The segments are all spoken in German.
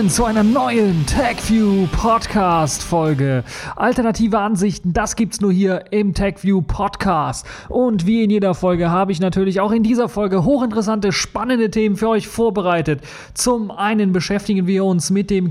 Willkommen zu einer neuen TechView Podcast Folge. Alternative Ansichten, das gibt's nur hier im TechView Podcast. Und wie in jeder Folge habe ich natürlich auch in dieser Folge hochinteressante, spannende Themen für euch vorbereitet. Zum einen beschäftigen wir uns mit dem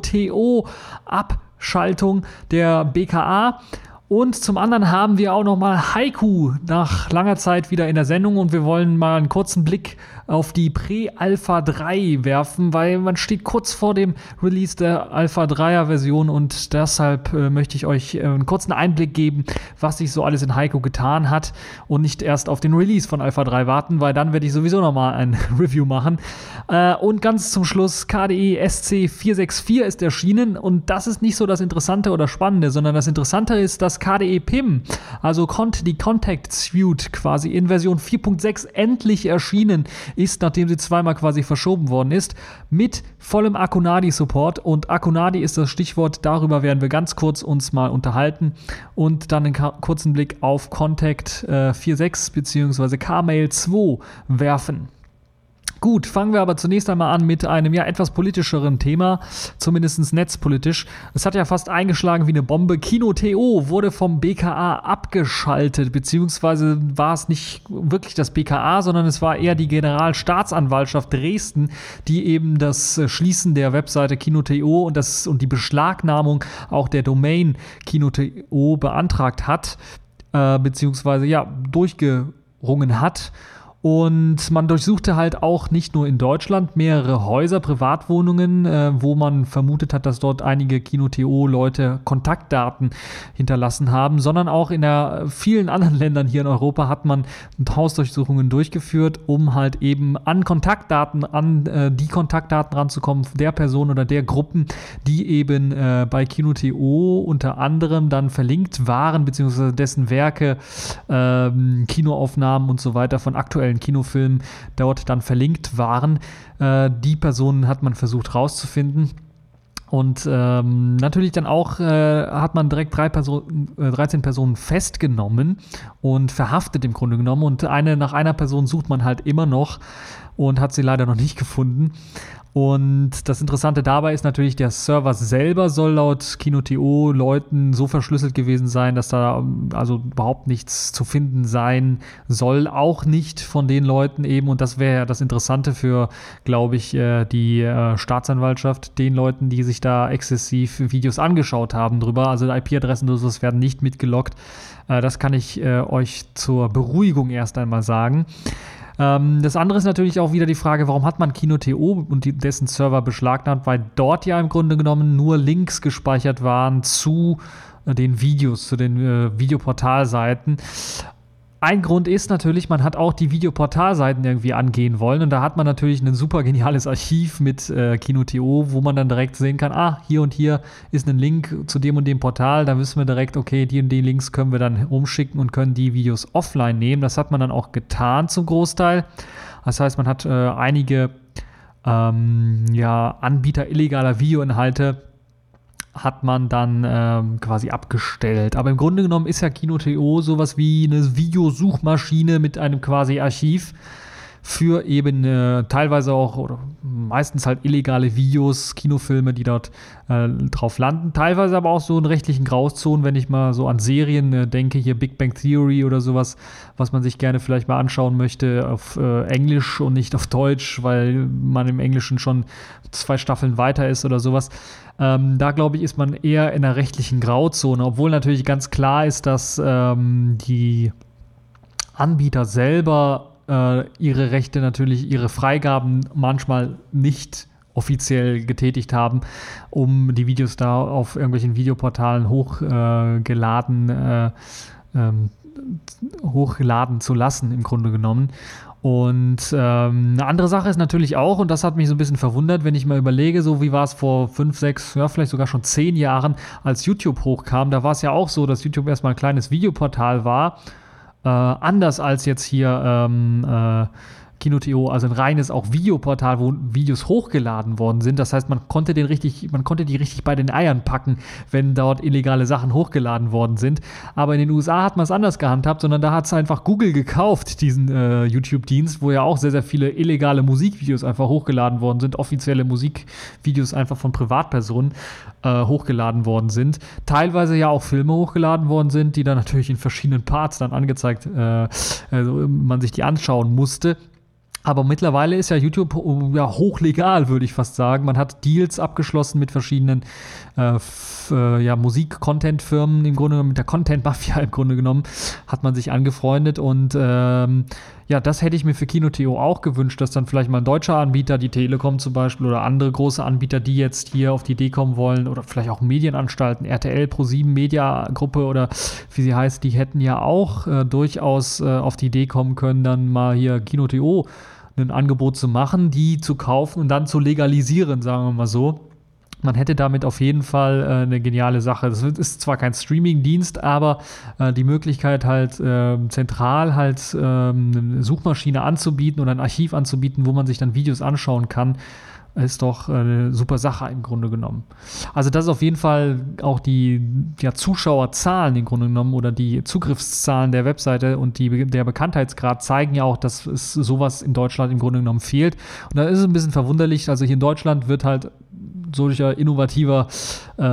Kino-TO-Abschaltung der BKA. Und zum anderen haben wir auch nochmal Haiku nach langer Zeit wieder in der Sendung und wir wollen mal einen kurzen Blick auf die Pre-Alpha 3 werfen, weil man steht kurz vor dem Release der Alpha 3er Version und deshalb möchte ich euch einen kurzen Einblick geben, was sich so alles in Haiku getan hat und nicht erst auf den Release von Alpha 3 warten, weil dann werde ich sowieso nochmal ein Review machen. Und ganz zum Schluss, KDE SC464 ist erschienen und das ist nicht so das Interessante oder Spannende, sondern das Interessante ist, dass KDE PIM, also die Contact Suite quasi in Version 4.6 endlich erschienen ist, nachdem sie zweimal quasi verschoben worden ist, mit vollem Akunadi-Support. Und Akunadi ist das Stichwort, darüber werden wir ganz kurz uns mal unterhalten und dann einen kurzen Blick auf Contact 4.6 bzw. Kmail 2 werfen. Gut, fangen wir aber zunächst einmal an mit einem etwas politischeren Thema, zumindest netzpolitisch. Es hat ja fast eingeschlagen wie eine Bombe. Kino-TO wurde vom BKA abgeschaltet, beziehungsweise war es nicht wirklich das BKA, sondern es war eher die Generalstaatsanwaltschaft Dresden, die eben das Schließen der Webseite Kino-TO und die Beschlagnahmung auch der Domain Kino-TO beantragt hat, beziehungsweise durchgerungen hat. Und man durchsuchte halt auch nicht nur in Deutschland mehrere Häuser, Privatwohnungen, wo man vermutet hat, dass dort einige Kino-TO-Leute Kontaktdaten hinterlassen haben, sondern auch in vielen anderen Ländern hier in Europa hat man Hausdurchsuchungen durchgeführt, um halt eben an die Kontaktdaten ranzukommen der Person oder der Gruppen, die eben bei Kino-TO unter anderem dann verlinkt waren, beziehungsweise dessen Werke, Kinoaufnahmen und so weiter von aktuellen Kinofilmen dort dann verlinkt waren. Die Personen hat man versucht rauszufinden. Und natürlich dann auch hat man direkt 13 Personen festgenommen und verhaftet im Grunde genommen. Und nach einer Person sucht man halt immer noch und hat sie leider noch nicht gefunden. Und das Interessante dabei ist natürlich, der Server selber soll laut Kino-TO-Leuten so verschlüsselt gewesen sein, dass da also überhaupt nichts zu finden sein soll. Auch nicht von den Leuten eben, und das wäre ja das Interessante für, glaube ich, die Staatsanwaltschaft, den Leuten, die sich da exzessiv Videos angeschaut haben drüber. Also IP-Adressen oder so werden nicht mitgeloggt. Das kann ich euch zur Beruhigung erst einmal sagen. Das andere ist natürlich auch wieder die Frage, warum hat man Kino-TO und dessen Server beschlagnahmt, weil dort ja im Grunde genommen nur Links gespeichert waren zu den Videos, zu den Videoportalseiten. Ein Grund ist natürlich, man hat auch die Videoportalseiten irgendwie angehen wollen und da hat man natürlich ein super geniales Archiv mit Kino-TO, wo man dann direkt sehen kann, hier und hier ist ein Link zu dem und dem Portal, da wissen wir direkt, okay, die und die Links können wir dann umschicken und können die Videos offline nehmen. Das hat man dann auch getan zum Großteil. Das heißt, man hat einige Anbieter illegaler Videoinhalte hat man dann quasi abgestellt. Aber im Grunde genommen ist ja Kino-TO sowas wie eine Videosuchmaschine mit einem quasi Archiv für eben teilweise auch oder meistens halt illegale Videos, Kinofilme, die dort drauf landen. Teilweise aber auch so in rechtlichen Grauzonen, wenn ich mal so an Serien denke, hier Big Bang Theory oder sowas, was man sich gerne vielleicht mal anschauen möchte auf Englisch und nicht auf Deutsch, weil man im Englischen schon 2 Staffeln weiter ist oder sowas. Da, glaube ich, ist man eher in einer rechtlichen Grauzone, obwohl natürlich ganz klar ist, dass die Anbieter selber ihre Rechte natürlich, ihre Freigaben manchmal nicht offiziell getätigt haben, um die Videos da auf irgendwelchen Videoportalen hochladen zu lassen, im Grunde genommen. Und eine andere Sache ist natürlich auch, und das hat mich so ein bisschen verwundert, wenn ich mal überlege, so wie war es vor 5, 6, vielleicht sogar schon 10 Jahren, als YouTube hochkam, da war es ja auch so, dass YouTube erstmal ein kleines Videoportal war, anders als jetzt hier Kino.to, also ein reines auch Videoportal, wo Videos hochgeladen worden sind. Das heißt, man konnte die richtig bei den Eiern packen, wenn dort illegale Sachen hochgeladen worden sind. Aber in den USA hat man es anders gehandhabt, sondern da hat es einfach Google gekauft, diesen YouTube-Dienst, wo ja auch sehr, sehr viele illegale Musikvideos einfach hochgeladen worden sind, offizielle Musikvideos einfach von Privatpersonen hochgeladen worden sind. Teilweise ja auch Filme hochgeladen worden sind, die dann natürlich in verschiedenen Parts dann angezeigt, also man sich die anschauen musste. Aber mittlerweile ist ja YouTube hochlegal, würde ich fast sagen. Man hat Deals abgeschlossen mit verschiedenen Musik-Content-Firmen, im Grunde genommen mit der Content-Mafia im Grunde genommen, hat man sich angefreundet und das hätte ich mir für Kino.to auch gewünscht, dass dann vielleicht mal ein deutscher Anbieter, die Telekom zum Beispiel oder andere große Anbieter, die jetzt hier auf die Idee kommen wollen oder vielleicht auch Medienanstalten, RTL, Pro7 Media Gruppe oder wie sie heißt, die hätten ja auch durchaus auf die Idee kommen können, dann mal hier Kino.to ein Angebot zu machen, die zu kaufen und dann zu legalisieren, sagen wir mal so. Man hätte damit auf jeden Fall eine geniale Sache. Das ist zwar kein Streaming-Dienst, aber die Möglichkeit halt zentral halt eine Suchmaschine anzubieten oder ein Archiv anzubieten, wo man sich dann Videos anschauen kann, ist doch eine super Sache im Grunde genommen. Also das ist auf jeden Fall auch die Zuschauerzahlen im Grunde genommen oder die Zugriffszahlen der Webseite und der Bekanntheitsgrad zeigen ja auch, dass es sowas in Deutschland im Grunde genommen fehlt. Und da ist es ein bisschen verwunderlich, also hier in Deutschland wird halt solcher innovativer, so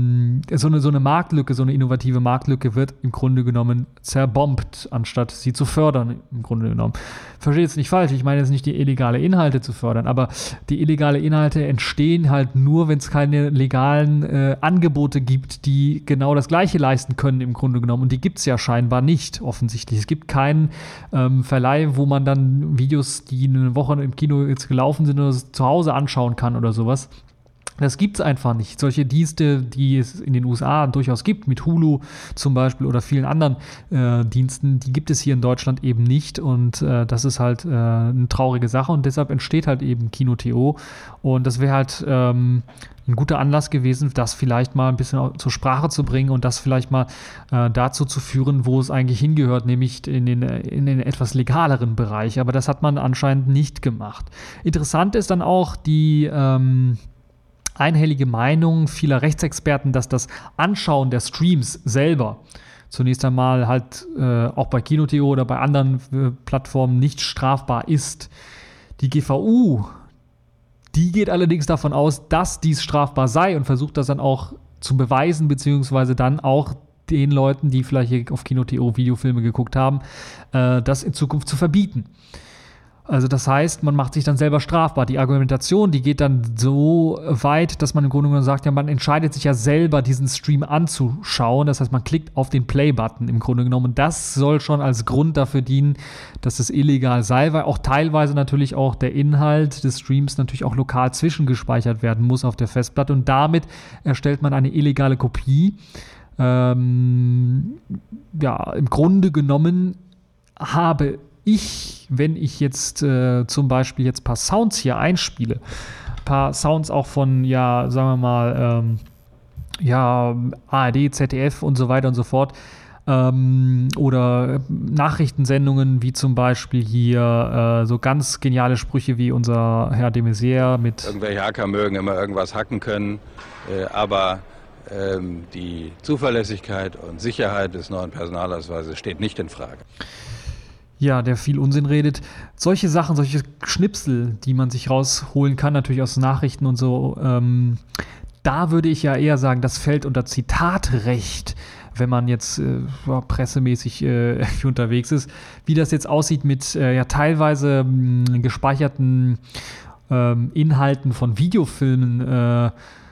eine Marktlücke, so eine innovative Marktlücke wird im Grunde genommen zerbombt, anstatt sie zu fördern, im Grunde genommen. Verstehe jetzt nicht falsch, ich meine jetzt nicht die illegale Inhalte zu fördern, aber die illegale Inhalte entstehen halt nur, wenn es keine legalen Angebote gibt, die genau das Gleiche leisten können im Grunde genommen. Und die gibt es ja scheinbar nicht, offensichtlich. Es gibt keinen Verleih, wo man dann Videos, die eine Woche im Kino jetzt gelaufen sind, oder zu Hause anschauen kann oder sowas. Das gibt es einfach nicht. Solche Dienste, die es in den USA durchaus gibt, mit Hulu zum Beispiel oder vielen anderen Diensten, die gibt es hier in Deutschland eben nicht. Und das ist halt eine traurige Sache. Und deshalb entsteht halt eben Kino.to. Und das wäre halt ein guter Anlass gewesen, das vielleicht mal ein bisschen zur Sprache zu bringen und das vielleicht mal dazu zu führen, wo es eigentlich hingehört, nämlich in den etwas legaleren Bereich. Aber das hat man anscheinend nicht gemacht. Interessant ist dann auch die einhellige Meinung vieler Rechtsexperten, dass das Anschauen der Streams selber zunächst einmal halt auch bei Kino.to oder bei anderen Plattformen nicht strafbar ist. Die GVU, die geht allerdings davon aus, dass dies strafbar sei und versucht das dann auch zu beweisen, beziehungsweise dann auch den Leuten, die vielleicht hier auf Kino.to Videofilme geguckt haben, das in Zukunft zu verbieten. Also das heißt, man macht sich dann selber strafbar. Die Argumentation, die geht dann so weit, dass man im Grunde genommen sagt, ja, man entscheidet sich ja selber, diesen Stream anzuschauen. Das heißt, man klickt auf den Play-Button im Grunde genommen. Und das soll schon als Grund dafür dienen, dass es illegal sei, weil auch teilweise natürlich auch der Inhalt des Streams natürlich auch lokal zwischengespeichert werden muss auf der Festplatte. Und damit erstellt man eine illegale Kopie. Im Grunde genommen habe ich, wenn ich jetzt zum Beispiel jetzt ein paar Sounds hier einspiele, ein paar Sounds auch von, sagen wir mal, ARD, ZDF und so weiter und so fort, oder Nachrichtensendungen wie zum Beispiel hier so ganz geniale Sprüche wie unser Herr de Maizière mit irgendwelche Hacker mögen immer irgendwas hacken können, aber die Zuverlässigkeit und Sicherheit des neuen Personalausweises steht nicht in Frage. Ja, der viel Unsinn redet. Solche Sachen, solche Schnipsel, die man sich rausholen kann, natürlich aus Nachrichten und so, da würde ich ja eher sagen, das fällt unter Zitatrecht, wenn man jetzt pressemäßig unterwegs ist. Wie das jetzt aussieht mit teilweise gespeicherten Inhalten von Videofilmen,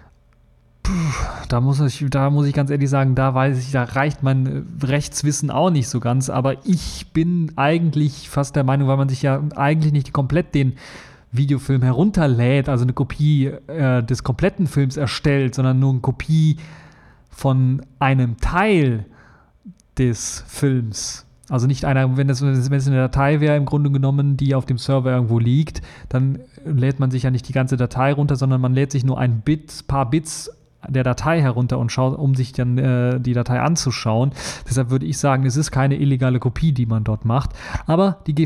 da muss ich ganz ehrlich sagen, da reicht mein Rechtswissen auch nicht so ganz, aber ich bin eigentlich fast der Meinung, weil man sich ja eigentlich nicht komplett den Videofilm herunterlädt, also eine Kopie des kompletten Films erstellt, sondern nur eine Kopie von einem Teil des Films. Also nicht einer, wenn es eine Datei wäre, im Grunde genommen, die auf dem Server irgendwo liegt, dann lädt man sich ja nicht die ganze Datei runter, sondern man lädt sich nur paar Bits der Datei herunter und schaut, um sich dann die Datei anzuschauen. Deshalb würde ich sagen, es ist keine illegale Kopie, die man dort macht. Aber die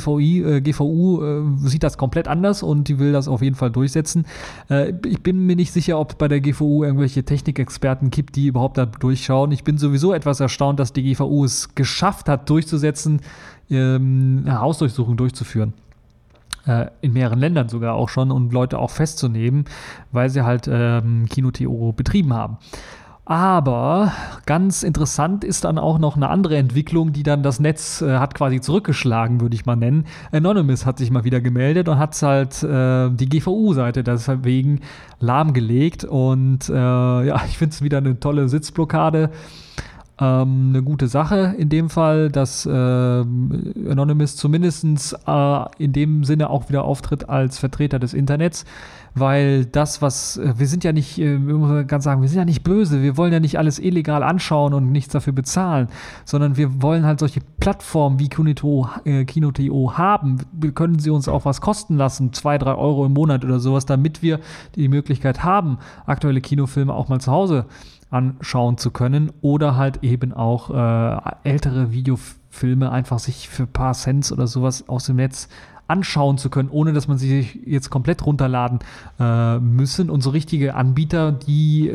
GVU sieht das komplett anders und die will das auf jeden Fall durchsetzen. Ich bin mir nicht sicher, ob es bei der GVU irgendwelche Technikexperten gibt, die überhaupt da durchschauen. Ich bin sowieso etwas erstaunt, dass die GVU es geschafft hat, durchzusetzen, eine Hausdurchsuchung durchzuführen. In mehreren Ländern sogar auch schon und Leute auch festzunehmen, weil sie halt Kino.to betrieben haben. Aber ganz interessant ist dann auch noch eine andere Entwicklung, die dann das Netz hat quasi zurückgeschlagen, würde ich mal nennen. Anonymous hat sich mal wieder gemeldet und hat halt die GVU-Seite deswegen lahmgelegt. Und ich finde es wieder eine tolle Sitzblockade. Eine gute Sache in dem Fall, dass Anonymous zumindest in dem Sinne auch wieder auftritt als Vertreter des Internets, weil das, wir sind ja nicht, wir müssen ganz sagen, wir sind ja nicht böse, wir wollen ja nicht alles illegal anschauen und nichts dafür bezahlen, sondern wir wollen halt solche Plattformen wie Kino.to haben. Wir können sie uns auch was kosten lassen, 2-3 Euro im Monat oder sowas, damit wir die Möglichkeit haben, aktuelle Kinofilme auch mal zu Hause anschauen zu können oder halt eben auch ältere Videofilme einfach sich für ein paar Cents oder sowas aus dem Netz anschauen zu können, ohne dass man sie jetzt komplett runterladen müssen. Und so richtige Anbieter, die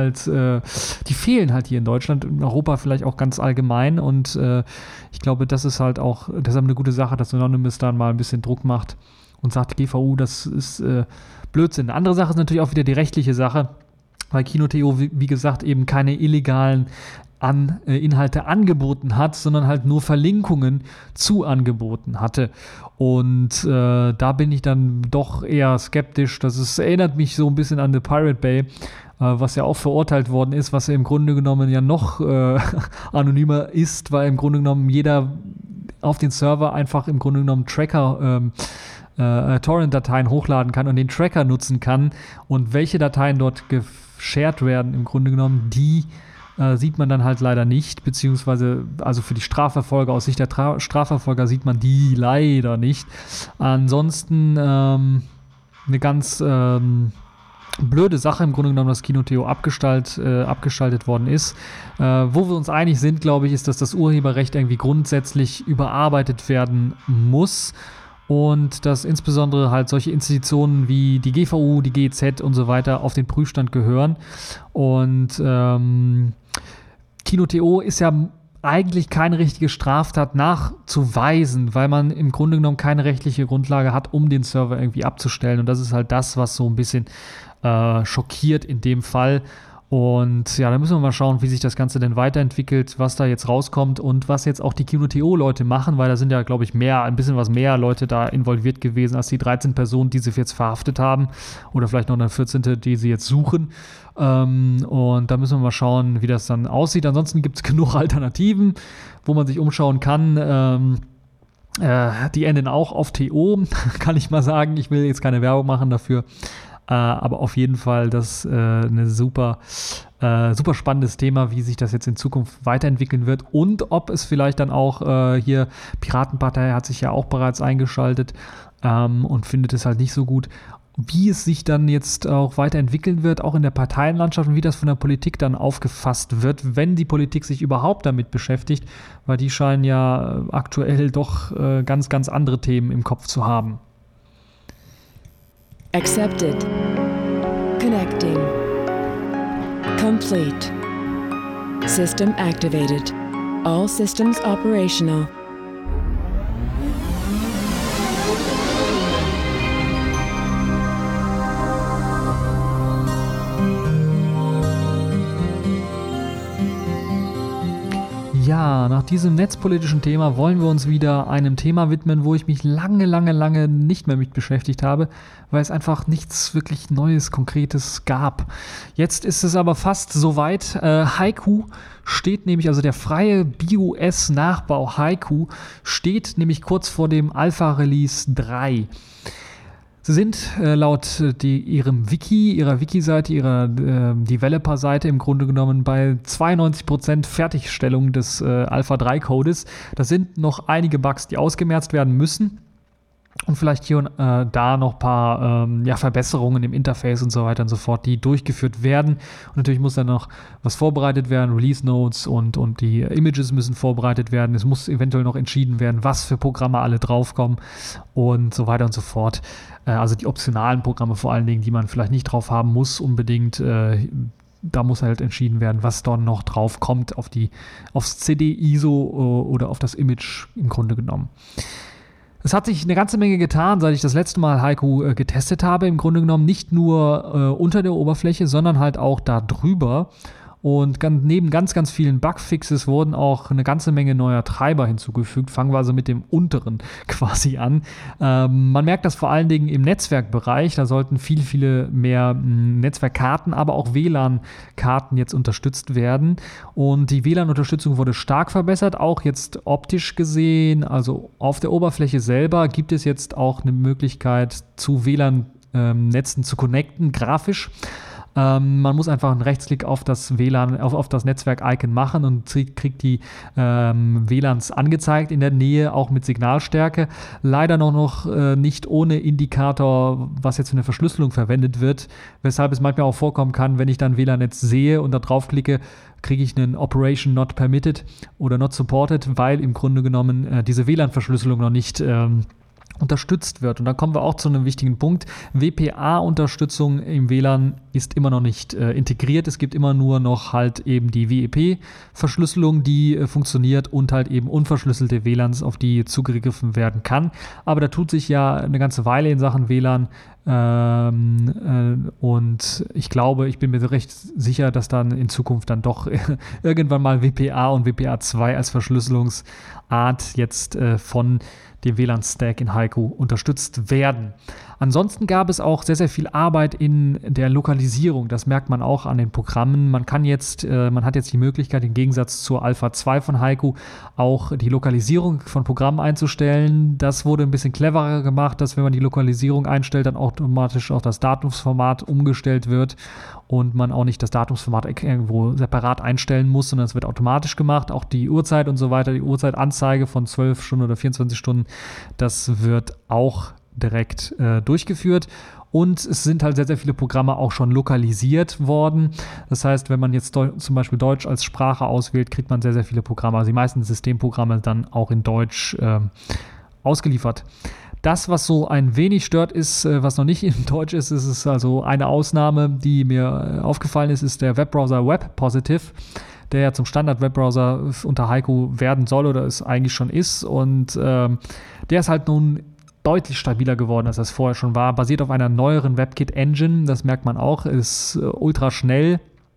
fehlen halt hier in Deutschland, in Europa vielleicht auch ganz allgemein. Und ich glaube, das ist halt auch deshalb eine gute Sache, dass Anonymous dann mal ein bisschen Druck macht und sagt, GVU, das ist Blödsinn. Eine andere Sache ist natürlich auch wieder die rechtliche Sache, weil Kino.to, wie gesagt, eben keine illegalen Inhalte angeboten hat, sondern halt nur Verlinkungen zu Angeboten hatte. Und da bin ich dann doch eher skeptisch. Erinnert mich so ein bisschen an The Pirate Bay, was ja auch verurteilt worden ist, was ja im Grunde genommen ja noch anonymer ist, weil im Grunde genommen jeder auf den Server einfach im Grunde genommen Tracker Torrent-Dateien hochladen kann und den Tracker nutzen kann. Und welche Dateien dort geshared werden, im Grunde genommen, die sieht man dann halt leider nicht, beziehungsweise also für die Strafverfolger, aus Sicht der Strafverfolger sieht man die leider nicht. Ansonsten eine ganz blöde Sache im Grunde genommen, dass Kino.to abgeschaltet worden ist. Wo wir uns einig sind, glaube ich, ist, dass das Urheberrecht irgendwie grundsätzlich überarbeitet werden muss. Und dass insbesondere halt solche Institutionen wie die GVU, die GEZ und so weiter auf den Prüfstand gehören. Und Kino.to ist ja eigentlich keine richtige Straftat nachzuweisen, weil man im Grunde genommen keine rechtliche Grundlage hat, um den Server irgendwie abzustellen. Und das ist halt das, was so ein bisschen schockiert in dem Fall. Und ja, da müssen wir mal schauen, wie sich das Ganze denn weiterentwickelt, was da jetzt rauskommt und was jetzt auch die Kino.to-Leute machen, weil da sind ja, glaube ich, ein bisschen was mehr Leute da involviert gewesen als die 13 Personen, die sie jetzt verhaftet haben oder vielleicht noch eine 14., die sie jetzt suchen. Und da müssen wir mal schauen, wie das dann aussieht. Ansonsten gibt es genug Alternativen, wo man sich umschauen kann. Die enden auch auf TO, kann ich mal sagen. Ich will jetzt keine Werbung machen dafür. Aber auf jeden Fall das eine super spannendes Thema, wie sich das jetzt in Zukunft weiterentwickeln wird und ob es vielleicht dann auch hier Piratenpartei hat sich ja auch bereits eingeschaltet und findet es halt nicht so gut, wie es sich dann jetzt auch weiterentwickeln wird, auch in der Parteienlandschaft und wie das von der Politik dann aufgefasst wird, wenn die Politik sich überhaupt damit beschäftigt, weil die scheinen ja aktuell doch ganz, ganz andere Themen im Kopf zu haben. Accepted. Connecting. Complete. System activated. All systems operational. Ja, nach diesem netzpolitischen Thema wollen wir uns wieder einem Thema widmen, wo ich mich lange nicht mehr mit beschäftigt habe, weil es einfach nichts wirklich Neues, Konkretes gab. Jetzt ist es aber fast soweit. Haiku steht nämlich, also der freie BIOS-Nachbau Haiku steht nämlich kurz vor dem Alpha-Release 3. Sie sind laut ihrer Wiki-Seite, ihrer Developer-Seite im Grunde genommen bei 92% Fertigstellung des Alpha 3 Codes. Das sind noch einige Bugs, die ausgemerzt werden müssen. und vielleicht hier und da noch ein paar Verbesserungen im Interface und so weiter und so fort, die durchgeführt werden. Und natürlich muss dann noch was vorbereitet werden, Release Notes und die Images müssen vorbereitet werden. Es muss eventuell noch entschieden werden, was für Programme alle draufkommen und so weiter und so fort. Also die optionalen Programme vor allen Dingen, die man vielleicht nicht drauf haben muss unbedingt. Da muss halt entschieden werden, was dort noch drauf kommt aufs CD-ISO oder auf das Image im Grunde genommen. Es hat sich eine ganze Menge getan, seit ich das letzte Mal Haiku getestet habe. Im Grunde genommen nicht nur unter der Oberfläche, sondern halt auch da drüber. Und neben ganz, ganz vielen Bugfixes wurden auch eine ganze Menge neuer Treiber hinzugefügt. Fangen wir also mit dem unteren quasi an. Man merkt das vor allen Dingen im Netzwerkbereich. Da sollten viele mehr Netzwerkkarten, aber auch WLAN-Karten jetzt unterstützt werden. Und die WLAN-Unterstützung wurde stark verbessert, auch jetzt optisch gesehen. Also auf der Oberfläche selber gibt es jetzt auch eine Möglichkeit, zu WLAN-Netzen zu connecten, grafisch. Man muss einfach einen Rechtsklick auf das WLAN, auf das Netzwerk-Icon machen und kriegt die WLANs angezeigt in der Nähe, auch mit Signalstärke. Leider noch nicht ohne Indikator, was jetzt für eine Verschlüsselung verwendet wird, weshalb es manchmal auch vorkommen kann, wenn ich dann WLAN-Netz sehe und da draufklicke, kriege ich einen Operation Not Permitted oder Not Supported, weil im Grunde genommen diese WLAN-Verschlüsselung noch nicht unterstützt wird. Und dann kommen wir auch zu einem wichtigen Punkt. WPA-Unterstützung im WLAN ist immer noch nicht integriert. Es gibt immer nur noch halt eben die WEP-Verschlüsselung, die funktioniert und halt eben unverschlüsselte WLANs, auf die zugegriffen werden kann. Aber da tut sich ja eine ganze Weile in Sachen WLAN. Und ich bin mir recht sicher, dass dann in Zukunft dann doch irgendwann mal WPA und WPA2 als Verschlüsselungsart jetzt von dem WLAN-Stack in Haiku unterstützt werden. Ansonsten gab es auch sehr, sehr viel Arbeit in der Lokalisierung. Das merkt man auch an den Programmen. Man hat jetzt die Möglichkeit, im Gegensatz zur Alpha 2 von Haiku, auch die Lokalisierung von Programmen einzustellen. Das wurde ein bisschen cleverer gemacht, dass wenn man die Lokalisierung einstellt, dann automatisch auch das Datumsformat umgestellt wird und man auch nicht das Datumsformat irgendwo separat einstellen muss, sondern es wird automatisch gemacht. Auch die Uhrzeit und so weiter, die Uhrzeitanzeige von 12 Stunden oder 24 Stunden, das wird auch direkt durchgeführt. Und es sind halt sehr, sehr viele Programme auch schon lokalisiert worden. Das heißt, wenn man jetzt zum Beispiel Deutsch als Sprache auswählt, kriegt man sehr, sehr viele Programme, also die meisten Systemprogramme dann auch in Deutsch ausgeliefert. Das, was so ein wenig stört, ist, was noch nicht in Deutsch ist, ist also eine Ausnahme, die mir aufgefallen ist der Webbrowser WebPositive, der ja zum Standard-Webbrowser unter Haiku werden soll oder es eigentlich schon ist. Und der ist halt nun deutlich stabiler geworden, als das vorher schon war. Basiert auf einer neueren WebKit-Engine, das merkt man auch, ist ultra schnell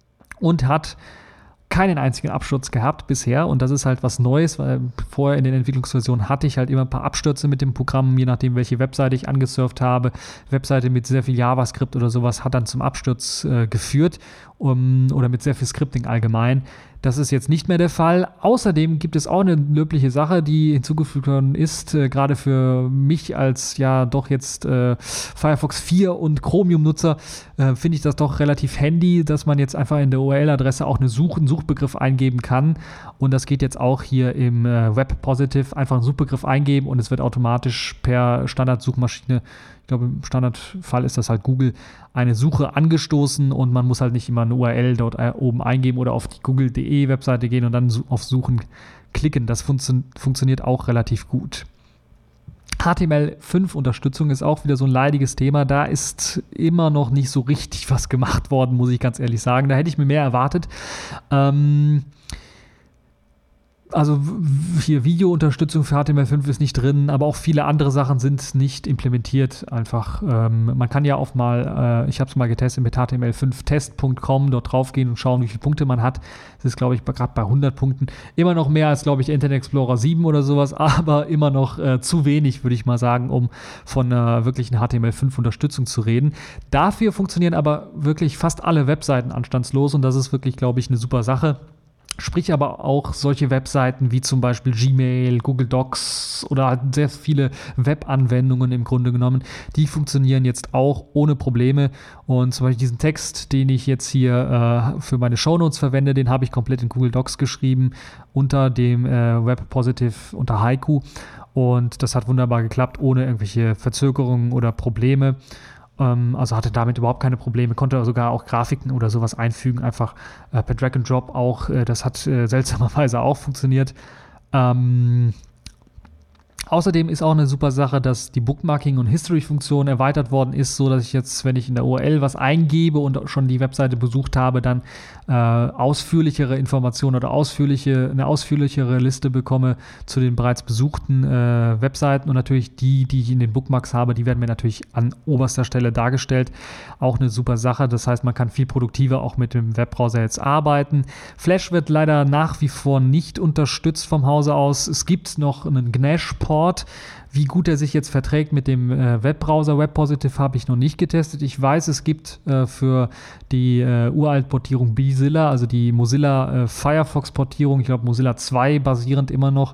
und hat keinen einzigen Absturz gehabt bisher. Und das ist halt was Neues, weil vorher in den Entwicklungsversionen hatte ich halt immer ein paar Abstürze mit dem Programm, je nachdem, welche Webseite ich angesurft habe. Webseite mit sehr viel JavaScript oder sowas hat dann zum Absturz geführt oder mit sehr viel Scripting allgemein. Das ist jetzt nicht mehr der Fall. Außerdem gibt es auch eine löbliche Sache, die hinzugefügt worden ist, gerade für mich als ja doch jetzt Firefox 4 und Chromium-Nutzer, finde ich das doch relativ handy, dass man jetzt einfach in der URL-Adresse auch einen Suchbegriff eingeben kann. Und das geht jetzt auch hier im WebPositive. Einfach einen Suchbegriff eingeben und es wird automatisch per Standardsuchmaschine, ich glaube im Standardfall ist das halt Google, eine Suche angestoßen und man muss halt nicht immer eine URL dort oben eingeben oder auf die google.de Webseite gehen und dann auf Suchen klicken. Das funktioniert auch relativ gut. HTML5-Unterstützung ist auch wieder so ein leidiges Thema. Da ist immer noch nicht so richtig was gemacht worden, muss ich ganz ehrlich sagen. Da hätte ich mir mehr erwartet. Also hier Videounterstützung für HTML5 ist nicht drin, aber auch viele andere Sachen sind nicht implementiert einfach. Man kann ja auch mal, ich habe es mal getestet mit html5test.com, dort drauf gehen und schauen, wie viele Punkte man hat. Das ist, glaube ich, gerade bei 100 Punkten. Immer noch mehr als, glaube ich, Internet Explorer 7 oder sowas, aber immer noch zu wenig, würde ich mal sagen, um von einer wirklichen HTML5-Unterstützung zu reden. Dafür funktionieren aber wirklich fast alle Webseiten anstandslos und das ist wirklich, glaube ich, eine super Sache. Sprich aber auch solche Webseiten wie zum Beispiel Gmail, Google Docs oder halt sehr viele Webanwendungen im Grunde genommen, die funktionieren jetzt auch ohne Probleme. Und zum Beispiel diesen Text, den ich jetzt hier für meine Shownotes verwende, den habe ich komplett in Google Docs geschrieben unter dem Web-Positive unter Haiku. Und das hat wunderbar geklappt, ohne irgendwelche Verzögerungen oder Probleme. Also hatte damit überhaupt keine Probleme, konnte sogar auch Grafiken oder sowas einfügen, einfach per Drag and Drop auch, das hat seltsamerweise auch funktioniert. Außerdem ist auch eine super Sache, dass die Bookmarking- und History-Funktion erweitert worden ist, so dass ich jetzt, wenn ich in der URL was eingebe und schon die Webseite besucht habe, dann ausführlichere Informationen oder eine ausführlichere Liste bekomme zu den bereits besuchten Webseiten. Und natürlich die ich in den Bookmarks habe, die werden mir natürlich an oberster Stelle dargestellt. Auch eine super Sache. Das heißt, man kann viel produktiver auch mit dem Webbrowser jetzt arbeiten. Flash wird leider nach wie vor nicht unterstützt vom Hause aus. Es gibt noch einen Gnash-Port. Wie gut er sich jetzt verträgt mit dem Webbrowser WebPositive habe ich noch nicht getestet. Ich weiß, es gibt für die Uralt-Portierung Bzilla, also die Mozilla Firefox-Portierung, ich glaube Mozilla 2 basierend immer noch,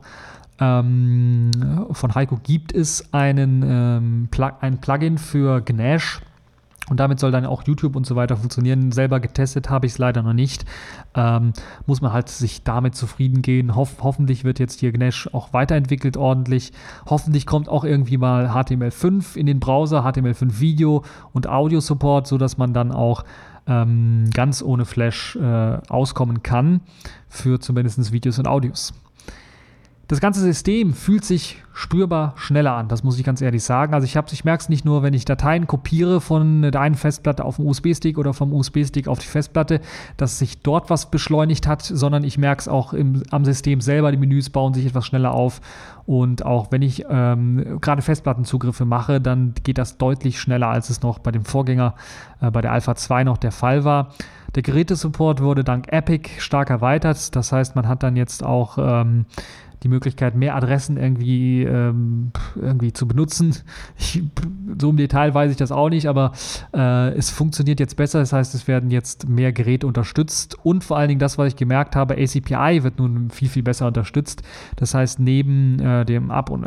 von Haiku gibt es ein Plugin für Gnash. Und damit soll dann auch YouTube und so weiter funktionieren. Selber getestet habe ich es leider noch nicht. Muss man halt sich damit zufrieden gehen. Hoffentlich wird jetzt hier Gnash auch weiterentwickelt ordentlich. Hoffentlich kommt auch irgendwie mal HTML5 in den Browser, HTML5 Video und Audio-Support, sodass man dann auch ganz ohne Flash auskommen kann für zumindest Videos und Audios. Das ganze System fühlt sich spürbar schneller an, das muss ich ganz ehrlich sagen. Also ich merke es nicht nur, wenn ich Dateien kopiere von der einen Festplatte auf den USB-Stick oder vom USB-Stick auf die Festplatte, dass sich dort was beschleunigt hat, sondern ich merke es auch am System selber. Die Menüs bauen sich etwas schneller auf und auch wenn ich gerade Festplattenzugriffe mache, dann geht das deutlich schneller, als es noch bei dem Vorgänger, bei der Alpha 2 noch der Fall war. Der Gerätesupport wurde dank Epic stark erweitert, das heißt, man hat dann jetzt auch die Möglichkeit, mehr Adressen irgendwie zu benutzen. So im Detail weiß ich das auch nicht, aber es funktioniert jetzt besser. Das heißt, es werden jetzt mehr Geräte unterstützt und vor allen Dingen das, was ich gemerkt habe, ACPI wird nun viel, viel besser unterstützt. Das heißt, neben dem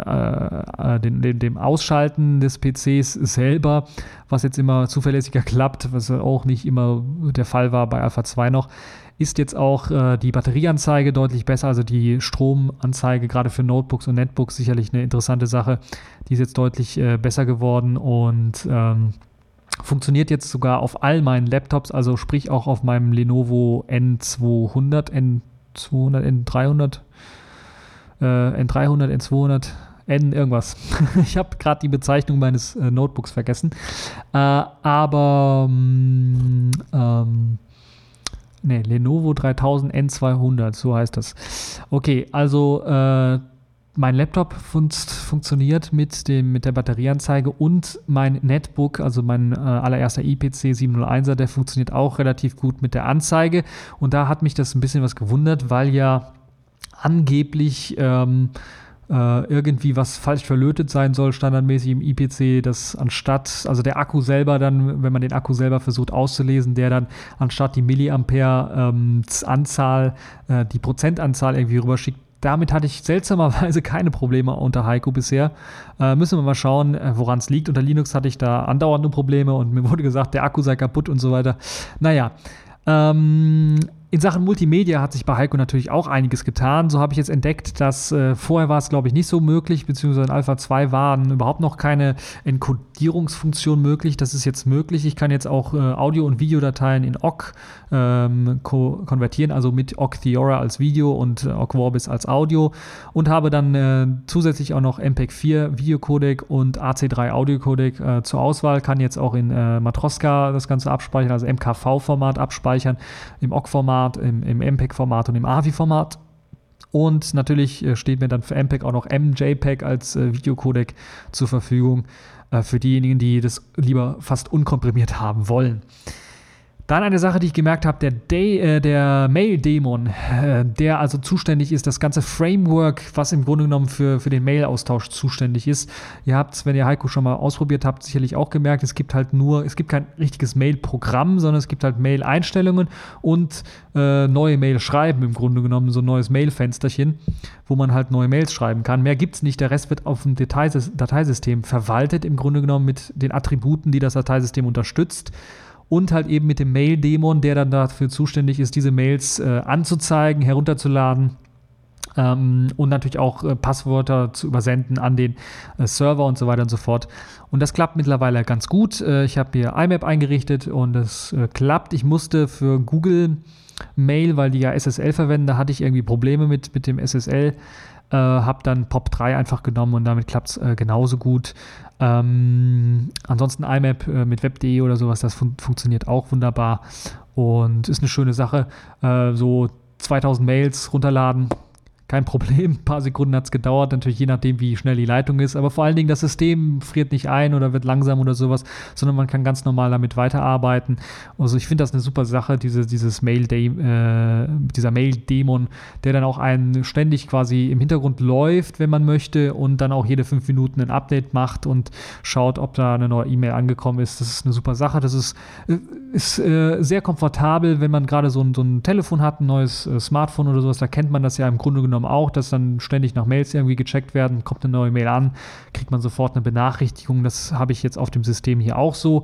dem Ausschalten des PCs selber, was jetzt immer zuverlässiger klappt, was auch nicht immer der Fall war bei Alpha 2 noch, ist jetzt auch die Batterieanzeige deutlich besser, also die Stromanzeige gerade für Notebooks und Netbooks sicherlich eine interessante Sache. Die ist jetzt deutlich besser geworden und funktioniert jetzt sogar auf all meinen Laptops, also sprich auch auf meinem Lenovo N200, N300, N200, N irgendwas. Ich habe gerade die Bezeichnung meines Notebooks vergessen. Lenovo 3000 N200, so heißt das. Okay, also mein Laptop funktioniert mit der Batterieanzeige und mein Netbook, also mein allererster IPC 701er, der funktioniert auch relativ gut mit der Anzeige. Und da hat mich das ein bisschen was gewundert, weil ja angeblich irgendwie was falsch verlötet sein soll, standardmäßig im IPC, dass also der Akku selber dann, wenn man den Akku selber versucht auszulesen, der dann anstatt die Milliampere-Anzahl, die Prozentanzahl irgendwie rüberschickt. Damit hatte ich seltsamerweise keine Probleme unter Haiku bisher. Müssen wir mal schauen, woran es liegt. Unter Linux hatte ich da andauernde Probleme und mir wurde gesagt, der Akku sei kaputt und so weiter. Naja, in Sachen Multimedia hat sich bei Haiku natürlich auch einiges getan. So habe ich jetzt entdeckt, dass vorher war es, glaube ich, nicht so möglich, beziehungsweise in Alpha 2 waren überhaupt noch keine Enkodierungsfunktion möglich. Das ist jetzt möglich. Ich kann jetzt auch Audio- und Videodateien in Ogg konvertieren, also mit Ogg Theora als Video und Ogg Vorbis als Audio und habe dann zusätzlich auch noch MPEG-4 Videocodec und AC3 Audiocodec zur Auswahl. Kann jetzt auch in Matroska das Ganze abspeichern, also MKV-Format abspeichern, im Ogg-Format, im MPEG-Format und im AVI-Format. Und natürlich steht mir dann für MPEG auch noch MJPEG als Videocodec zur Verfügung für diejenigen, die das lieber fast unkomprimiert haben wollen. Dann eine Sache, die ich gemerkt habe, der Mail-Daemon, der also zuständig ist, das ganze Framework, was im Grunde genommen für den Mail-Austausch zuständig ist. Ihr habt es, wenn ihr Haiku schon mal ausprobiert habt, sicherlich auch gemerkt, es gibt kein richtiges Mail-Programm, sondern es gibt halt Mail-Einstellungen und neue Mail schreiben im Grunde genommen, so ein neues Mail-Fensterchen, wo man halt neue Mails schreiben kann. Mehr gibt es nicht, der Rest wird auf dem Dateisystem verwaltet, im Grunde genommen mit den Attributen, die das Dateisystem unterstützt. Und halt eben mit dem Mail-Dämon, der dann dafür zuständig ist, diese Mails anzuzeigen, herunterzuladen und natürlich auch Passwörter zu übersenden an den Server und so weiter und so fort. Und das klappt mittlerweile ganz gut. Ich habe hier IMAP eingerichtet und es klappt. Ich musste für Google Mail, weil die ja SSL verwenden, da hatte ich irgendwie Probleme mit dem SSL. Habe dann POP3 einfach genommen und damit klappt es genauso gut. Ansonsten IMAP mit web.de oder sowas, das funktioniert auch wunderbar und ist eine schöne Sache. So 2000 Mails runterladen, kein Problem. Ein paar Sekunden hat es gedauert, natürlich je nachdem, wie schnell die Leitung ist. Aber vor allen Dingen, das System friert nicht ein oder wird langsam oder sowas, sondern man kann ganz normal damit weiterarbeiten. Also ich finde das eine super Sache, dieser Mail-Dämon, der dann auch einen ständig quasi im Hintergrund läuft, wenn man möchte und dann auch jede 5 Minuten ein Update macht und schaut, ob da eine neue E-Mail angekommen ist. Das ist eine super Sache. Das ist sehr komfortabel, wenn man gerade so ein Telefon hat, ein neues Smartphone oder sowas. Da kennt man das ja im Grunde genommen auch, dass dann ständig nach Mails irgendwie gecheckt werden, kommt eine neue Mail an, kriegt man sofort eine Benachrichtigung. Das habe ich jetzt auf dem System hier auch so.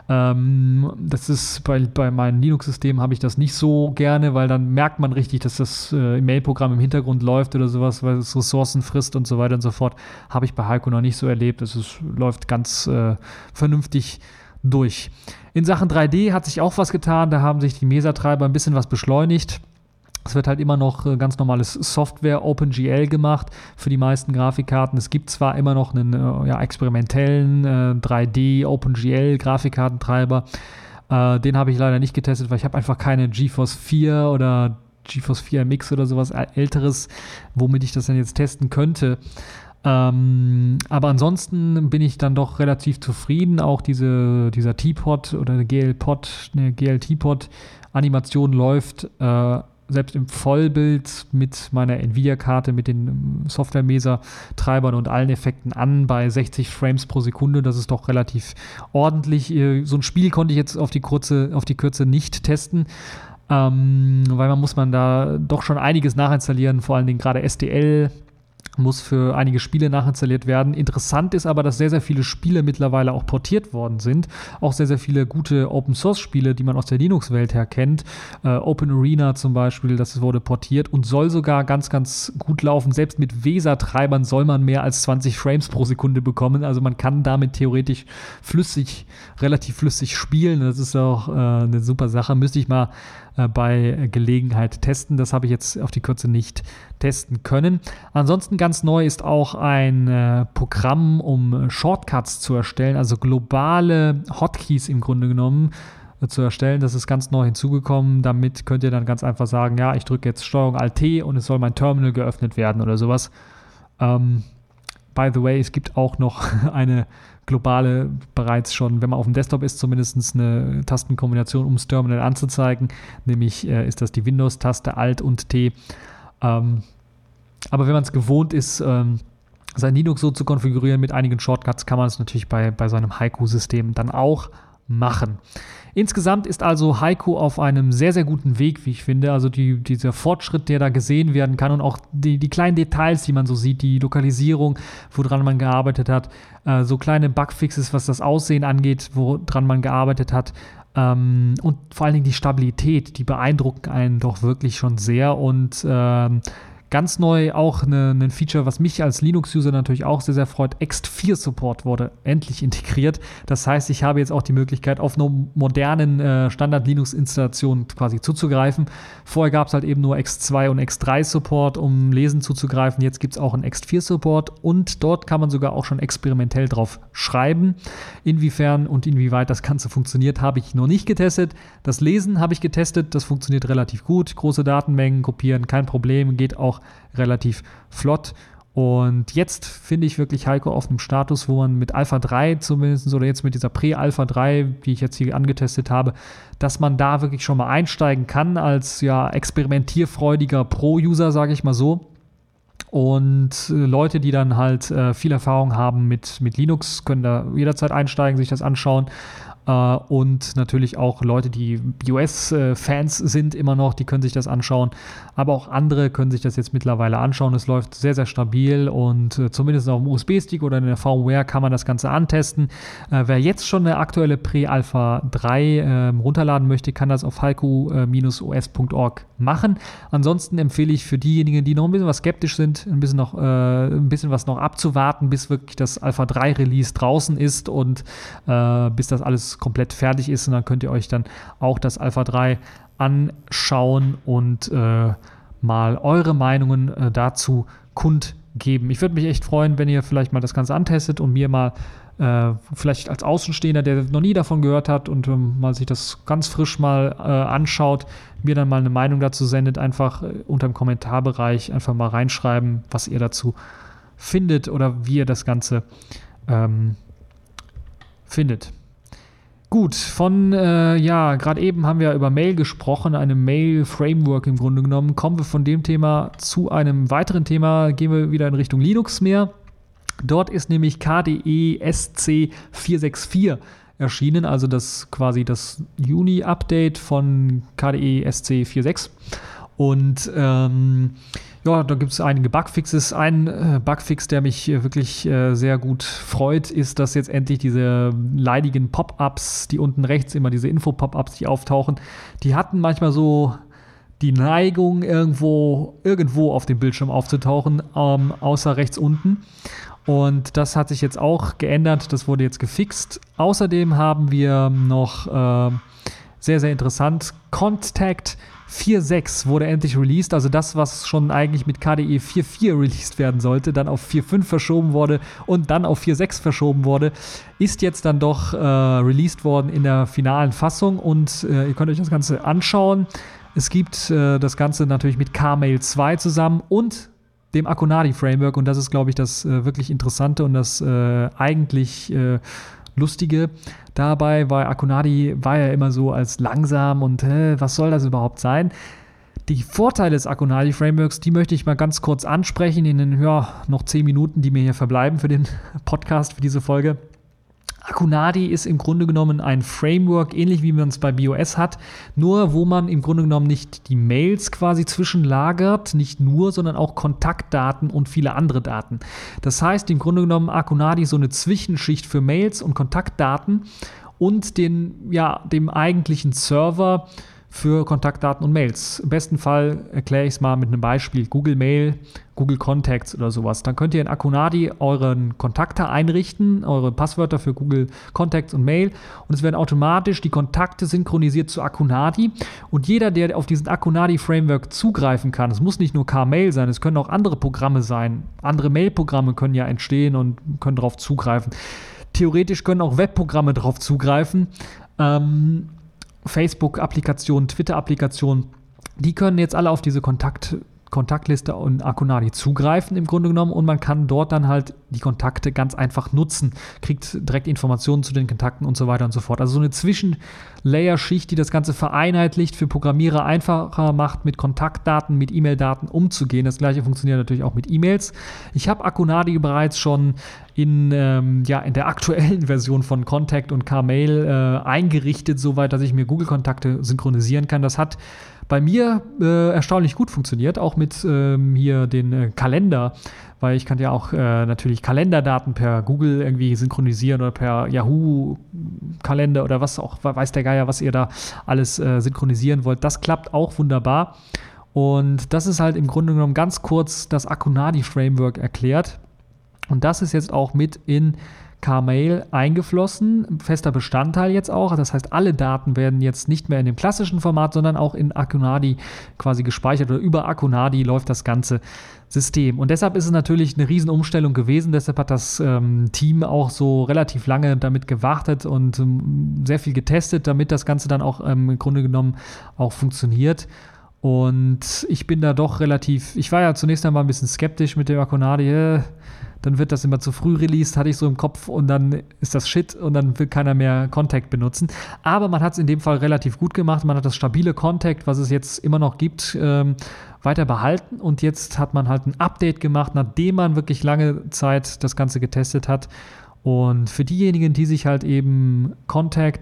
Das ist bei meinen Linux-Systemen habe ich das nicht so gerne, weil dann merkt man richtig, dass das Mail-Programm im Hintergrund läuft oder sowas, weil es Ressourcen frisst und so weiter und so fort. Habe ich bei Haiku noch nicht so erlebt. Es läuft ganz vernünftig durch. In Sachen 3D hat sich auch was getan. Da haben sich die Mesa-Treiber ein bisschen was beschleunigt. Es wird halt immer noch ganz normales Software OpenGL gemacht für die meisten Grafikkarten. Es gibt zwar immer noch einen experimentellen 3D OpenGL Grafikkartentreiber. Den habe ich leider nicht getestet, weil ich habe einfach keine GeForce 4 oder GeForce 4 MX oder sowas älteres, womit ich das dann jetzt testen könnte. Aber ansonsten bin ich dann doch relativ zufrieden. Auch dieser T-Pod oder GLT-Pod Animation läuft selbst im Vollbild mit meiner Nvidia-Karte, mit den Software-Mesa-Treibern und allen Effekten an bei 60 Frames pro Sekunde. Das ist doch relativ ordentlich. So ein Spiel konnte ich jetzt auf die Kürze nicht testen, weil man da doch schon einiges nachinstallieren, vor allen Dingen gerade STL muss für einige Spiele nachinstalliert werden. Interessant ist aber, dass sehr, sehr viele Spiele mittlerweile auch portiert worden sind. Auch sehr, sehr viele gute Open-Source-Spiele, die man aus der Linux-Welt her kennt. Open Arena zum Beispiel, das wurde portiert und soll sogar ganz, ganz gut laufen. Selbst mit VESA-Treibern soll man mehr als 20 Frames pro Sekunde bekommen. Also man kann damit theoretisch relativ flüssig spielen. Das ist auch eine super Sache. Müsste ich mal bei Gelegenheit testen. Das habe ich jetzt auf die Kürze nicht testen können. Ansonsten ganz neu ist auch ein Programm, um Shortcuts zu erstellen, also globale Hotkeys im Grunde genommen zu erstellen. Das ist ganz neu hinzugekommen. Damit könnt ihr dann ganz einfach sagen, ja, ich drücke jetzt STRG Alt-T und es soll mein Terminal geöffnet werden oder sowas. By the way, es gibt auch noch eine globale, bereits schon, wenn man auf dem Desktop ist, zumindest eine Tastenkombination, um das Terminal anzuzeigen. Nämlich ist das die Windows-Taste Alt und T. Aber wenn man es gewohnt ist, sein Linux so zu konfigurieren mit einigen Shortcuts, kann man es natürlich bei seinem Haiku-System dann auch machen. Insgesamt ist also Haiku auf einem sehr, sehr guten Weg, wie ich finde. Also dieser Fortschritt, der da gesehen werden kann und auch die kleinen Details, die man so sieht, die Lokalisierung, woran man gearbeitet hat, so kleine Bugfixes, was das Aussehen angeht, woran man gearbeitet hat, und vor allen Dingen die Stabilität, die beeindrucken einen doch wirklich schon sehr und ganz neu auch ein Feature, was mich als Linux-User natürlich auch sehr, sehr freut. ext4-Support wurde endlich integriert. Das heißt, ich habe jetzt auch die Möglichkeit, auf einer modernen Standard-Linux-Installation quasi zuzugreifen. Vorher gab es halt eben nur ext2 und ext3-Support, um Lesen zuzugreifen. Jetzt gibt es auch einen ext4-Support und dort kann man sogar auch schon experimentell drauf schreiben. Inwiefern und inwieweit das Ganze funktioniert, habe ich noch nicht getestet. Das Lesen habe ich getestet. Das funktioniert relativ gut. Große Datenmengen kopieren, kein Problem. Geht auch relativ flott Und jetzt finde ich wirklich Heiko auf einem Status, wo man mit Alpha 3 zumindest oder jetzt mit dieser Pre-Alpha 3, die ich jetzt hier angetestet habe, dass man da wirklich schon mal einsteigen kann als ja experimentierfreudiger Pro-User, sage ich mal so. Und Leute, die dann halt viel Erfahrung haben mit Linux, können da jederzeit einsteigen, sich das anschauen. Und natürlich auch Leute, die BeOS-Fans sind immer noch, die können sich das anschauen. Aber auch andere können sich das jetzt mittlerweile anschauen. Es läuft sehr, sehr stabil und zumindest auf dem USB-Stick oder in der VMware kann man das Ganze antesten. Wer jetzt schon eine aktuelle Pre-Alpha 3 runterladen möchte, kann das auf heiko-os.org machen. Ansonsten empfehle ich für diejenigen, die noch ein bisschen was skeptisch sind, ein bisschen was noch abzuwarten, bis wirklich das Alpha 3 Release draußen ist und bis das alles komplett fertig ist, und dann könnt ihr euch dann auch das Alpha 3 anschauen und mal eure Meinungen dazu kundgeben. Ich würde mich echt freuen, wenn ihr vielleicht mal das Ganze antestet und mir mal vielleicht als Außenstehender, der noch nie davon gehört hat und mal sich das ganz frisch mal anschaut, mir dann mal eine Meinung dazu sendet, einfach unter dem Kommentarbereich einfach mal reinschreiben, was ihr dazu findet oder wie ihr das Ganze findet. Gut, gerade eben haben wir über Mail gesprochen, einem Mail-Framework im Grunde genommen. Kommen wir von dem Thema zu einem weiteren Thema, gehen wir wieder in Richtung Linux mehr. Dort ist nämlich KDE SC 464 erschienen, also das quasi das Juni-Update von KDE SC 4.6. Und da gibt es einige Bugfixes. Ein Bugfix, der mich wirklich sehr gut freut, ist, dass jetzt endlich diese leidigen Pop-ups, die unten rechts immer diese Info-Pop-ups, die auftauchen, die hatten manchmal so die Neigung, irgendwo auf dem Bildschirm aufzutauchen, außer rechts unten. Und das hat sich jetzt auch geändert, das wurde jetzt gefixt. Außerdem haben wir noch sehr, sehr interessant, Contact 4.6 wurde endlich released, also das, was schon eigentlich mit KDE 4.4 released werden sollte, dann auf 4.5 verschoben wurde und dann auf 4.6 verschoben wurde, ist jetzt dann doch released worden in der finalen Fassung, und ihr könnt euch das Ganze anschauen. Es gibt das Ganze natürlich mit Kmail 2 zusammen und dem Akonadi Framework, und das ist, glaube ich, das wirklich Interessante und das eigentlich Lustige dabei, weil Akonadi war ja immer so als langsam und was soll das überhaupt sein? Die Vorteile des Akonadi Frameworks, die möchte ich mal ganz kurz ansprechen in den noch 10 Minuten, die mir hier verbleiben für den Podcast, für diese Folge. Akonadi ist im Grunde genommen ein Framework, ähnlich wie man es bei BeOS hat, nur wo man im Grunde genommen nicht die Mails quasi zwischenlagert, nicht nur, sondern auch Kontaktdaten und viele andere Daten. Das heißt, im Grunde genommen Akonadi so eine Zwischenschicht für Mails und Kontaktdaten und dem eigentlichen Server für Kontaktdaten und Mails. Im besten Fall erkläre ich es mal mit einem Beispiel. Google Mail, Google Contacts oder sowas. Dann könnt ihr in Akonadi euren Kontakte einrichten, eure Passwörter für Google Contacts und Mail, und es werden automatisch die Kontakte synchronisiert zu Akonadi, und jeder, der auf diesen Akonadi-Framework zugreifen kann, es muss nicht nur Kmail sein, es können auch andere Programme sein. Andere Mail-Programme können ja entstehen und können darauf zugreifen. Theoretisch können auch Webprogramme darauf zugreifen. Facebook-Applikationen, Twitter-Applikationen, die können jetzt alle auf diese Kontaktliste und Akonadi zugreifen im Grunde genommen, und man kann dort dann halt die Kontakte ganz einfach nutzen, kriegt direkt Informationen zu den Kontakten und so weiter und so fort. Also so eine Zwischenlayer-Schicht, die das Ganze vereinheitlicht, für Programmierer einfacher macht, mit Kontaktdaten, mit E-Mail-Daten umzugehen. Das gleiche funktioniert natürlich auch mit E-Mails. Ich habe Akonadi bereits schon in der aktuellen Version von Contact und Kmail eingerichtet, soweit, dass ich mir Google-Kontakte synchronisieren kann. Das hat bei mir erstaunlich gut funktioniert, auch mit hier den Kalender, weil ich kann ja auch natürlich Kalenderdaten per Google irgendwie synchronisieren oder per Yahoo-Kalender oder was auch, weiß der Geier, was ihr da alles synchronisieren wollt. Das klappt auch wunderbar, und das ist halt im Grunde genommen ganz kurz das Akonadi-Framework erklärt, und das ist jetzt auch mit in Kmail eingeflossen, fester Bestandteil jetzt auch. Das heißt, alle Daten werden jetzt nicht mehr in dem klassischen Format, sondern auch in Akonadi quasi gespeichert, oder über Akonadi läuft das ganze System. Und deshalb ist es natürlich eine Riesenumstellung gewesen. Deshalb hat das Team auch so relativ lange damit gewartet und sehr viel getestet, damit das Ganze dann auch im Grunde genommen auch funktioniert. Und ich bin da doch ich war ja zunächst einmal ein bisschen skeptisch mit dem Akonadi, dann wird das immer zu früh released, hatte ich so im Kopf, und dann ist das Shit und dann will keiner mehr Contact benutzen. Aber man hat es in dem Fall relativ gut gemacht. Man hat das stabile Contact, was es jetzt immer noch gibt, weiter behalten, und jetzt hat man halt ein Update gemacht, nachdem man wirklich lange Zeit das Ganze getestet hat. Und für diejenigen, die sich halt eben Contact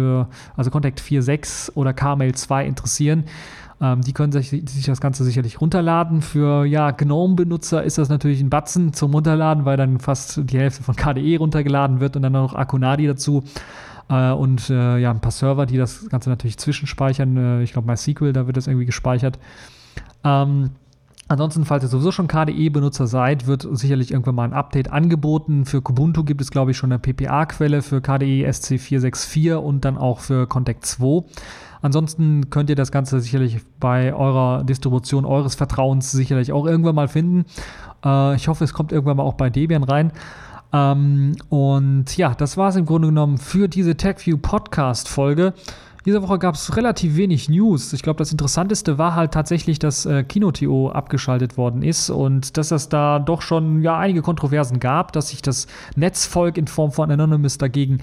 4.6 oder Carmail 2 interessieren, die können sich das Ganze sicherlich runterladen. Für GNOME-Benutzer ist das natürlich ein Batzen zum Runterladen, weil dann fast die Hälfte von KDE runtergeladen wird und dann noch Akonadi dazu. Und ein paar Server, die das Ganze natürlich zwischenspeichern. Ich glaube, MySQL, da wird das irgendwie gespeichert. Ansonsten, falls ihr sowieso schon KDE-Benutzer seid, wird sicherlich irgendwann mal ein Update angeboten. Für Kubuntu gibt es, glaube ich, schon eine PPA-Quelle für KDE SC464 und dann auch für Contact 2. Ansonsten könnt ihr das Ganze sicherlich bei eurer Distribution eures Vertrauens sicherlich auch irgendwann mal finden. Ich hoffe, es kommt irgendwann mal auch bei Debian rein. Und ja, das war es im Grunde genommen für diese TechView Podcast-Folge. Diese Woche gab es relativ wenig News. Ich glaube, das Interessanteste war halt tatsächlich, dass Kino.to abgeschaltet worden ist und dass es da doch schon einige Kontroversen gab, dass sich das Netzvolk in Form von Anonymous dagegen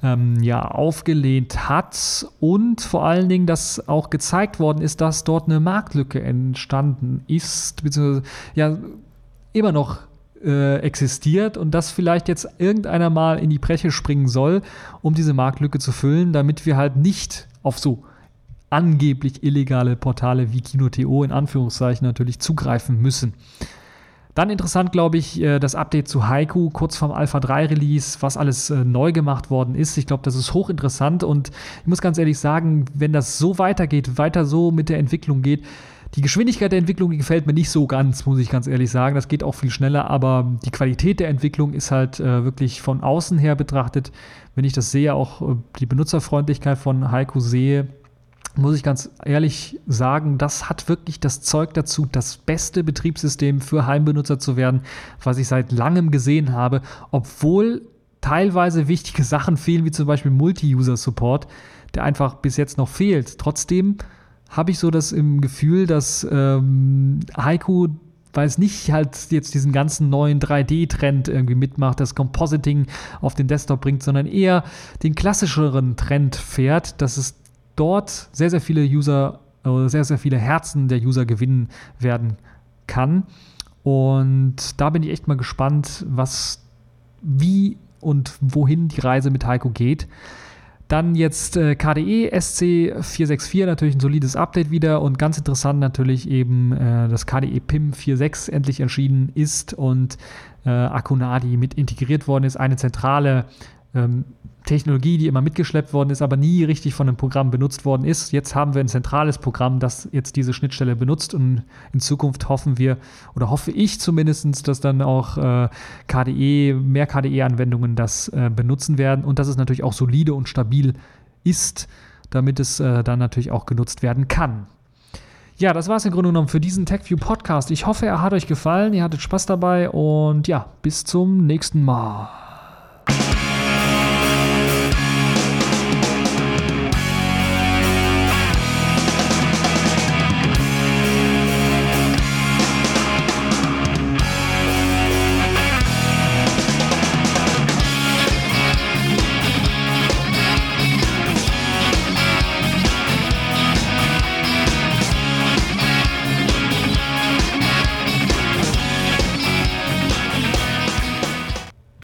aufgelehnt hat, und vor allen Dingen, dass auch gezeigt worden ist, dass dort eine Marktlücke entstanden ist, beziehungsweise immer noch existiert, und dass vielleicht jetzt irgendeiner mal in die Breche springen soll, um diese Marktlücke zu füllen, damit wir halt nicht auf so angeblich illegale Portale wie Kino.to in Anführungszeichen natürlich zugreifen müssen. Dann interessant, glaube ich, das Update zu Haiku kurz vorm Alpha 3 Release, was alles neu gemacht worden ist. Ich glaube, das ist hochinteressant, und ich muss ganz ehrlich sagen, wenn das so weitergeht, weiter so mit der Entwicklung geht, die Geschwindigkeit der Entwicklung, die gefällt mir nicht so ganz, muss ich ganz ehrlich sagen. Das geht auch viel schneller, aber die Qualität der Entwicklung ist halt wirklich von außen her betrachtet, wenn ich das sehe, auch die Benutzerfreundlichkeit von Haiku sehe, muss ich ganz ehrlich sagen, das hat wirklich das Zeug dazu, das beste Betriebssystem für Heimbenutzer zu werden, was ich seit langem gesehen habe, obwohl teilweise wichtige Sachen fehlen, wie zum Beispiel Multi-User-Support, der einfach bis jetzt noch fehlt. Trotzdem habe ich so das im Gefühl, dass Haiku, weil es nicht halt jetzt diesen ganzen neuen 3D-Trend irgendwie mitmacht, das Compositing auf den Desktop bringt, sondern eher den klassischeren Trend fährt, dass es dort sehr, sehr viele User, sehr, sehr viele Herzen der User gewinnen werden kann. Und da bin ich echt mal gespannt, wie und wohin die Reise mit Haiku geht. Dann jetzt KDE SC464, natürlich ein solides Update wieder, und ganz interessant natürlich eben, dass KDE PIM 4.6 endlich erschienen ist und Akonadi mit integriert worden ist. Eine zentrale Technologie, die immer mitgeschleppt worden ist, aber nie richtig von einem Programm benutzt worden ist. Jetzt haben wir ein zentrales Programm, das jetzt diese Schnittstelle benutzt, und in Zukunft hoffe ich zumindest, dass dann auch mehr KDE-Anwendungen das benutzen werden, und dass es natürlich auch solide und stabil ist, damit es dann natürlich auch genutzt werden kann. Ja, das war es im Grunde genommen für diesen TechView Podcast. Ich hoffe, er hat euch gefallen, ihr hattet Spaß dabei, und bis zum nächsten Mal.